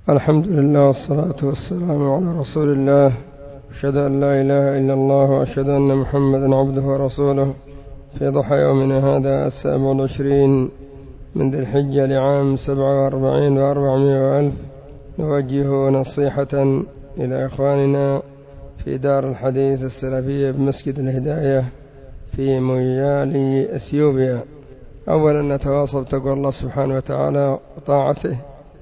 الحمد لله والصلاة والسلام على رسول الله. أشهد أن لا إله إلا الله وأشهد أن محمدا عبده ورسوله. في ضحى يومنا هذا 27 من ذي الحجة لعام 47 و400 وألف نوجه نصيحة إلى إخواننا في دار الحديث السلفية بمسجد الهداية في مويالي أثيوبيا. أولا نتواصى بتقوى الله سبحانه وتعالى وطاعته،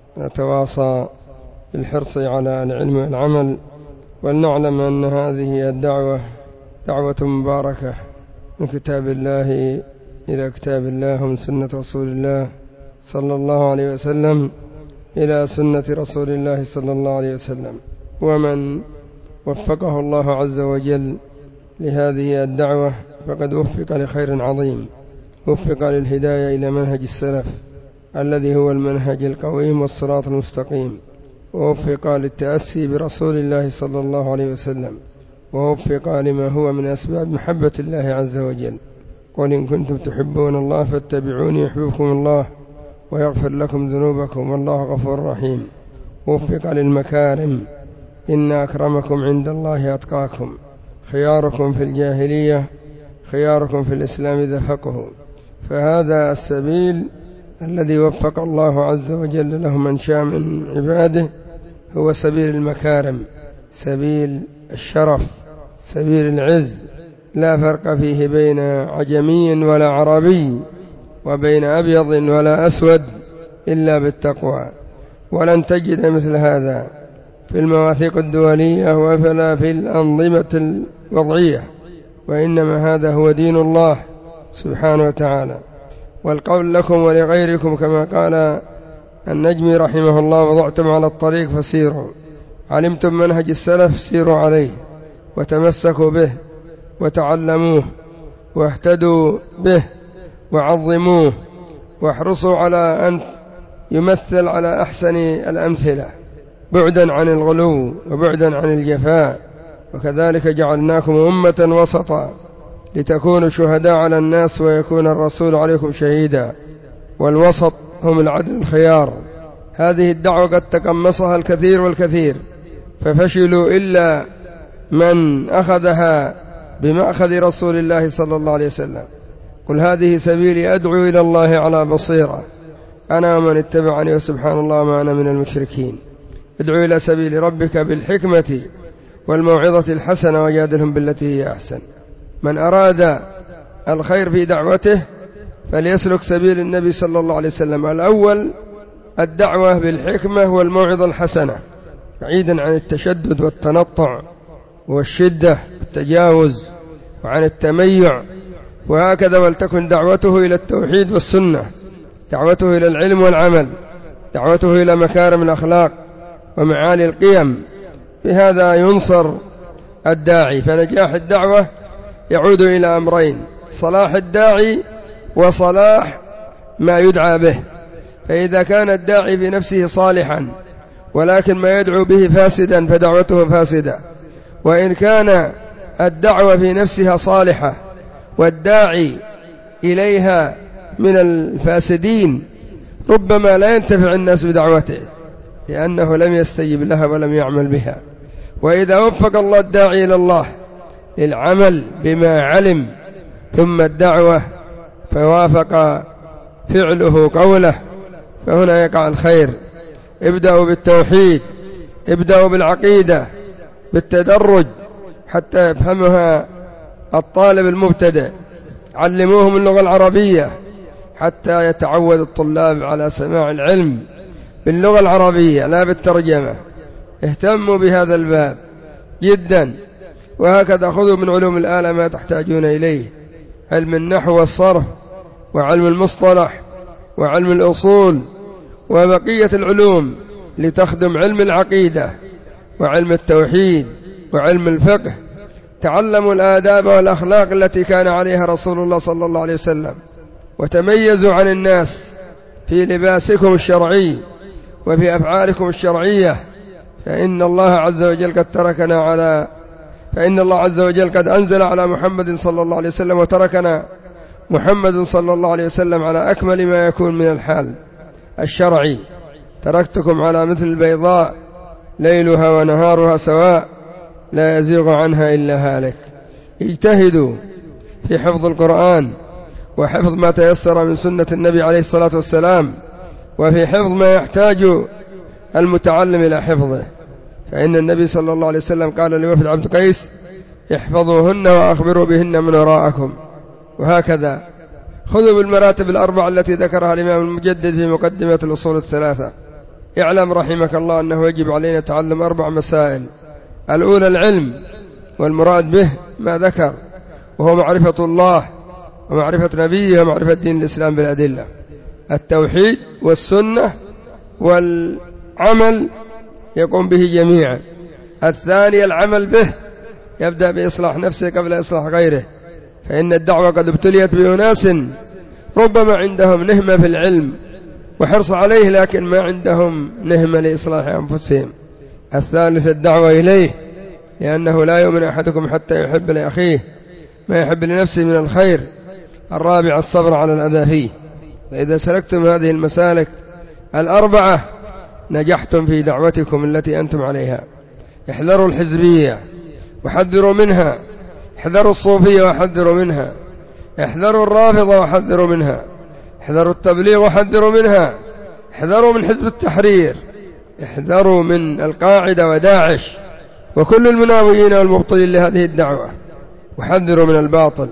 نتواصى بالحرص على العلم والعمل، ولنعلم أن هذه الدعوة دعوة مباركة من كتاب الله إلى كتاب الله، ومن سنة رسول الله صلى الله عليه وسلم إلى سنة رسول الله صلى الله عليه وسلم. ومن وفقه الله عز وجل لهذه الدعوة فقد وفق لخير عظيم، وفق للهداية إلى منهج السلف الذي هو المنهج القويم والصراط المستقيم، ووفق للتأسي برسول الله صلى الله عليه وسلم، ووفق لما هو من أسباب محبة الله عز وجل. قل إن كنتم تحبون الله فاتبعوني يحببكم الله ويغفر لكم ذنوبكم والله غفور رحيم. وفق للمكارم، إن أكرمكم عند الله أتقاكم، خياركم في الجاهلية خياركم في الإسلام إذا فقهوا. فهذا السبيل الذي وفق الله عز وجل له من شاء من عباده هو سبيل المكارم، سبيل الشرف، سبيل العز، لا فرق فيه بين عجمي ولا عربي، وبين أبيض ولا أسود، إلا بالتقوى. ولن تجد مثل هذا في المواثيق الدولية ولا في الأنظمة الوضعية، وإنما هذا هو دين الله سبحانه وتعالى. والقول لكم ولغيركم كما قال النجمي رحمه الله: وضعتم على الطريق فسيروا، علمتم منهج السلف سيروا عليه، وتمسكوا به وتعلموه واهتدوا به وعظموه، واحرصوا على أن يمثل على أحسن الأمثلة، بعدا عن الغلو وبعدا عن الجفاء. وكذلك جعلناكم أمة وسطا لتكونوا شهداء على الناس ويكون الرسول عليكم شهيدا. والوسط هم العدل الخيار. هذه الدعوة قد تقمصها الكثير والكثير ففشلوا، إلا من أخذها بمأخذ رسول الله صلى الله عليه وسلم: قل هذه سبيلي أدعو إلى الله على بصيرة أنا ومن اتبعني وسبحان الله ما أنا من المشركين. ادعو إلى سبيل ربك بالحكمة والموعظة الحسنة وجادلهم بالتي هي أحسن. من أراد الخير في دعوته فليسلك سبيل النبي صلى الله عليه وسلم. الأول الدعوة بالحكمة والموعظة الحسنة، بعيدا عن التشدد والتنطع والشدة والتجاوز وعن التميع. وهكذا ولتكن دعوته إلى التوحيد والسنة، دعوته إلى العلم والعمل، دعوته إلى مكارم الأخلاق ومعالي القيم. بهذا ينصر الداعي. فنجاح الدعوة يعود إلى أمرين: صلاح الداعي وصلاح ما يدعى به. فإذا كان الداعي بنفسه صالحا ولكن ما يدعو به فاسدا فدعوته فاسدة، وإن كان الدعوة في نفسها صالحة والداعي إليها من الفاسدين ربما لا ينتفع الناس بدعوته لأنه لم يستجب لها ولم يعمل بها. وإذا وفق الله الداعي إلى الله للعمل بما علم ثم الدعوة فوافق فعله قوله، فهنا يقع الخير. ابدأوا بالتوحيد، ابدأوا بالعقيدة بالتدرج حتى يفهمها الطالب المبتدئ، علموهم اللغة العربية حتى يتعود الطلاب على سماع العلم باللغة العربية لا بالترجمة. اهتموا بهذا الباب جدا. وهكذا خذوا من علوم الآلة ما تحتاجون إليه: علم النحو والصرف، وعلم المصطلح، وعلم الأصول، وبقية العلوم لتخدم علم العقيدة وعلم التوحيد وعلم الفقه. تعلموا الآداب والأخلاق التي كان عليها رسول الله صلى الله عليه وسلم، وتميزوا عن الناس في لباسكم الشرعي وفي أفعالكم الشرعية. فإن الله عز وجل قد أنزل على محمد صلى الله عليه وسلم وتركنا محمد صلى الله عليه وسلم على أكمل ما يكون من الحال الشرعي. تركتكم على مثل البيضاء ليلها ونهارها سواء لا يزيغ عنها إلا هالك. اجتهدوا في حفظ القرآن وحفظ ما تيسر من سنة النبي عليه الصلاة والسلام، وفي حفظ ما يحتاج المتعلم إلى حفظه، فإن النبي صلى الله عليه وسلم قال لوفد عبد قيس: احفظوهن وأخبروا بهن من وراءكم. وهكذا خذوا بالمراتب الأربع التي ذكرها الإمام المجدد في مقدمة الأصول الثلاثة. اعلم رحمك الله أنه يجب علينا تعلم 4 مسائل: الأولى العلم، والمراد به ما ذكر، وهو معرفة الله ومعرفة نبيه ومعرفة دين الإسلام بالأدلة، التوحيد والسنة والعمل يقوم به جميعا. الثاني العمل به، يبدأ بإصلاح نفسه قبل إصلاح غيره، فإن الدعوة قد ابتليت بأناس ربما عندهم نهمة في العلم وحرص عليه، لكن ما عندهم نهمة لإصلاح أنفسهم. الثالث الدعوة إليه، لأنه لا يؤمن أحدكم حتى يحب لأخيه ما يحب لنفسه من الخير. الرابع الصبر على الأذى فيه. فإذا سلكتم هذه المسالك 4 نجحتم في دعوتكم التي أنتم عليها. احذروا الحزبية وحذروا منها، احذروا الصوفية وحذروا منها، احذروا الرافضة وحذروا منها، احذروا التبليغ وحذروا منها، احذروا من حزب التحرير، احذروا من القاعدة وداعش وكل المناوئين والمبطلين لهذه الدعوة، وحذروا من الباطل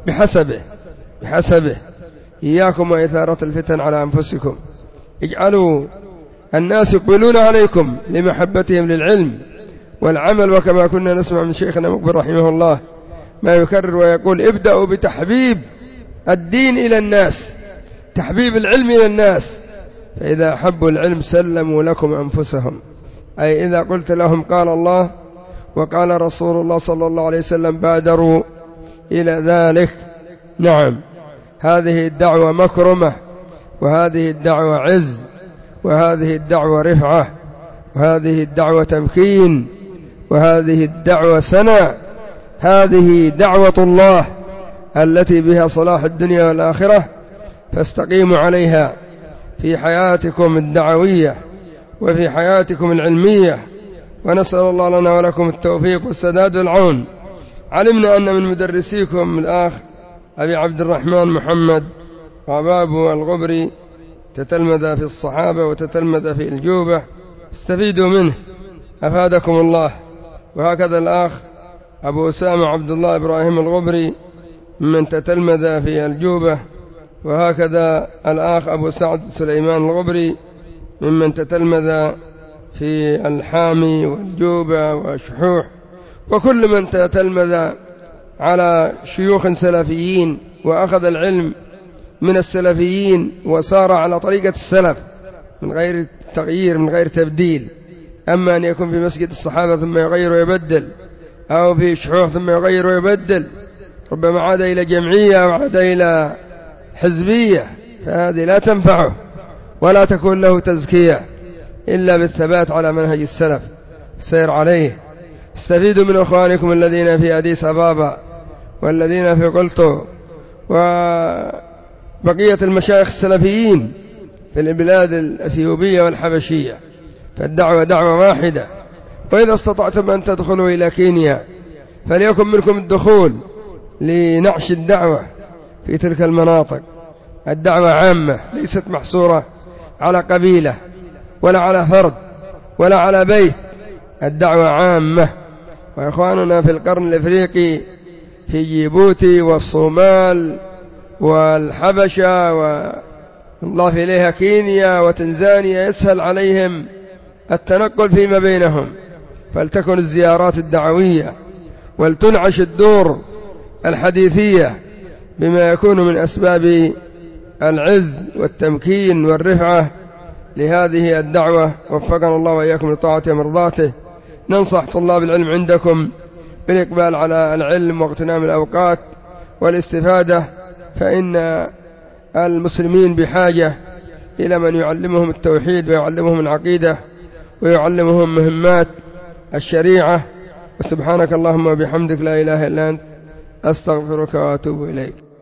بحسبه. إياكم وإثارة الفتن على أنفسكم. اجعلوا الناس يقبلون عليكم لمحبتهم للعلم والعمل، وكما كنا نسمع من شيخنا مقبل رحمه الله ما يكرر ويقول: ابدأوا بتحبيب الدين إلى الناس، تحبيب العلم إلى الناس، فإذا أحبوا العلم سلموا لكم أنفسهم. أي إذا قلت لهم قال الله وقال رسول الله صلى الله عليه وسلم بادروا إلى ذلك. نعم، هذه الدعوة مكرمة، وهذه الدعوة عز، وهذه الدعوة رفعة، وهذه الدعوة تمكين، وهذه الدعوة سنة. هذه دعوة الله التي بها صلاح الدنيا والآخرة، فاستقيموا عليها في حياتكم الدعوية وفي حياتكم العلمية، ونسأل الله لنا ولكم التوفيق والسداد والعون. علمنا أن من مدرسيكم الأخ أبي عبد الرحمن محمد غبابو الغبري تتلمذ في الصحابة وتتلمذ في الجوبة، استفيدوا منه أفادكم الله. وهكذا الأخ أبو أسامة عبد الله إبراهيم الغبري من تتلمذ في الجوبة، وهكذا الأخ أبو سعد سليمان الغبري ممن تتلمذ في الحامي والجوبة وشحوح، وكل من تتلمذ على شيوخ سلفيين وأخذ العلم من السلفيين وصار على طريقة السلف من غير تغيير من غير تبديل. أما أن يكون في مسجد الصحابة ثم يغير ويبدل، أو في شحوح ثم يغير ويبدل، ربما عاد إلى جمعية وعاد إلى حزبية، فهذه لا تنفعه ولا تكون له تزكية إلا بالثبات على منهج السلف السير عليه. استفيدوا من أخوانكم الذين في أديس أبابا والذين في قلطو وبقية المشايخ السلفيين في البلاد الأثيوبية والحبشية، فالدعوة دعوة واحدة. وإذا استطعتم أن تدخلوا إلى كينيا فليكن منكم الدخول لنعش الدعوة في تلك المناطق. الدعوة عامة ليست محصورة على قبيلة ولا على فرد ولا على بيت، الدعوة عامة. وإخواننا في القرن الإفريقي في جيبوتي والصومال والحبشة ونضاف إليها كينيا وتنزانيا يسهل عليهم التنقل فيما بينهم، فلتكن الزيارات الدعوية ولتنعش الدور الحديثية بما يكون من أسباب العز والتمكين والرفعة لهذه الدعوة. وفقنا الله وإياكم لطاعته ومرضاته. ننصح طلاب العلم عندكم بالإقبال على العلم واغتنام الأوقات والاستفادة، فإن المسلمين بحاجة إلى من يعلمهم التوحيد ويعلمهم العقيدة ويعلمهم مهمات الشريعة. وسبحانك اللهم وبحمدك لا إله إلا أنت أستغفرك وأتوب إليك.